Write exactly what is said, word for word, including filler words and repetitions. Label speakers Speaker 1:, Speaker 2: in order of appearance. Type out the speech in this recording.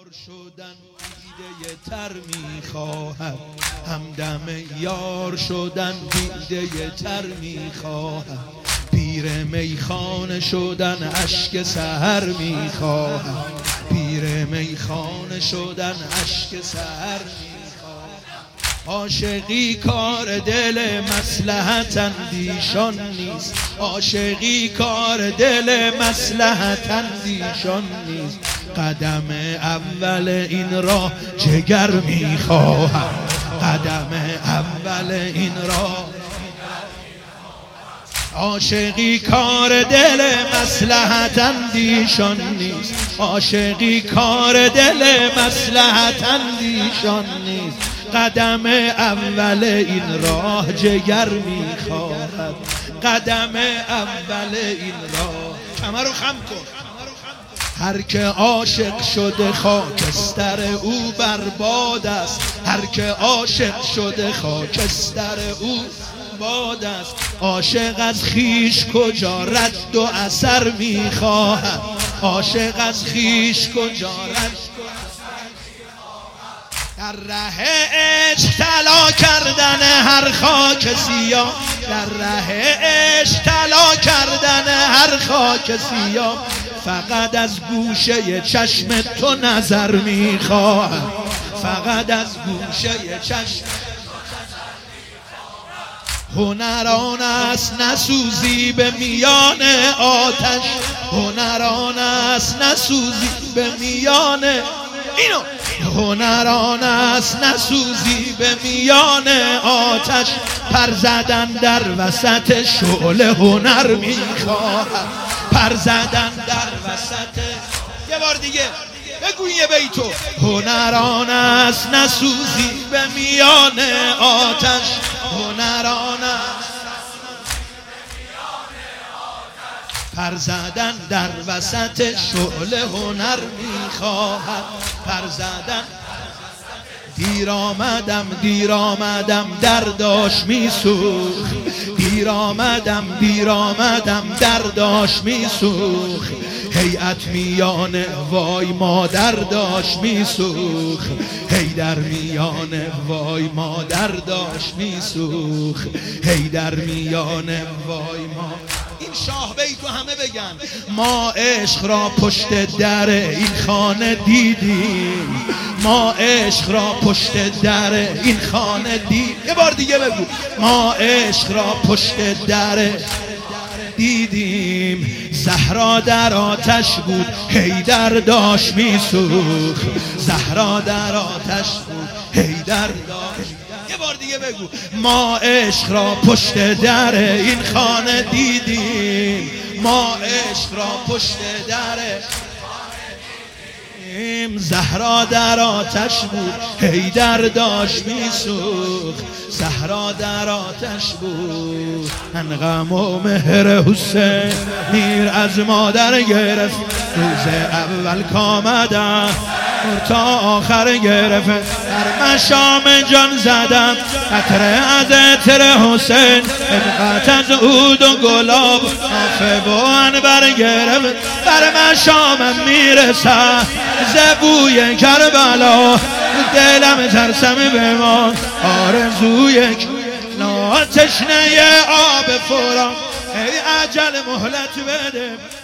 Speaker 1: شدن دیده تر میخواهد، همدم یار شدن دیده تر میخواهد، پیر میخانه شدن اشک سحر میخواهد، پیر میخانه شدن اشک سحر میخواهد. عاشقی کار دل مصلحت اندیشان نیست، عاشقی کار دل مصلحت اندیشان نیست. قدم اول این راه جگر میخواهم، قدم اول این راه. عاشقی کار دل مصلحت اندیشان نیست، عاشقی کار دل مصلحت اندیشان نیست. قدم اول این راه جگر میخواهد، قدم اول این راه. کمر رو خم کن. هر که عاشق شده خاکستر او برباد است، هر که عاشق شده خاکستر او برباد است. عاشق از خیش کجا رد و اثر میخواهد، عاشق از خیش کجا رد. در ره عشق طلا کردن هر خاک سیاه، در ره عشق طلا کردن هر خاک سیاه. فقط از گوشه چشم تو نظر میخواهم، فقط از گوشه چشم. هنران است نسوزی به میان آتش، هنران است نسوزی به میان اینو، هنران است نسوزی به میان آتش. پر زدن در وسط شعله هنر میخواهم، پر زدن در وسط. یه بار دیگه بگو یه بیتو. هنران است نسوزی به میان آتش، هنران است پر زدن در وسط شعله هنر میخواهد، پر زدن. دیر آمدم دیر آمدم درداش میسوخت، دیر آمدم دیر آمدم درداش میسوخت. هیئت میان وای مادر داشت میسوخت، حیدر میان وای مادر داشت میسوخت، حیدر میان وای ما. این شاه بیتو همه بگن. ما عشق را پشت در این خانه دیدیم، ما عشق را پشت در این خانه دیدیم. یه بار دیگه بگو. ما عشق را پشت در دیدیم. زهرا در آتش بود حیدر داشت میسوخت، زهرا در آتش بود حیدر داشت. یه بار دیگه بگو. ما عشق را پشت در این خانه دیدیم، ما عشق را پشت در زهرا در آتش بود حیدر داشت میسوخت، زهرا در آتش بود. من غم و مهر حسین میر از مادر گرفت، روز اول کامدم تا آخر گرفت. در مشام جان زدم قطره از عطر حسین، خدمت از عود و گلاب نافه و عنبر گرفت. در مشامم میرسم زبوی کربلا، دلم ترسم به ما آرزوی نا تشنه آب فرام. ای عجل مهلت بده.